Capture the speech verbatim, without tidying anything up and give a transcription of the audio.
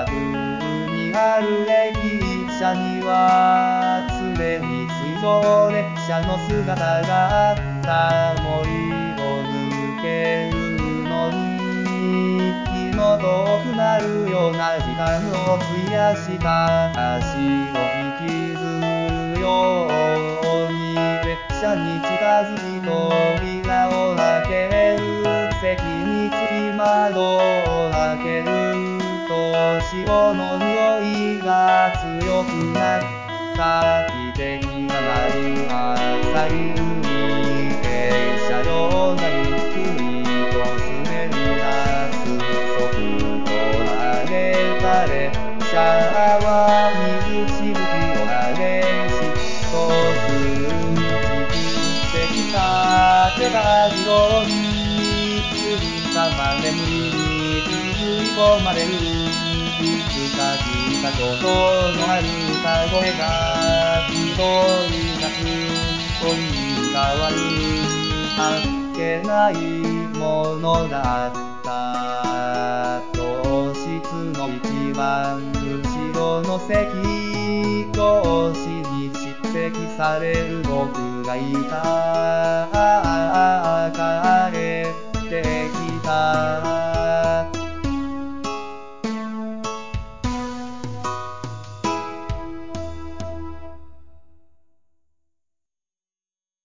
くにある駅舎には常に水上列車の姿があった。森を抜けるのに気の遠くなるような時間を費やした。足を引きずるように列車に近づき扉を開ける。席につき窓を開けると潮の匂いが強くなった。汽笛が鳴る浅い海、停車場がゆっくりと滑り出す。そふと投げた列車は水しぶきを激しとする。蓄積された疲労に包まれ眠りに吸い込まれる。いつか聞いた京都のある歌声がひどい夏恋に変わる。あっけないものだった。教室の一番後ろの席、教師に叱責される僕がいた。帰ってきた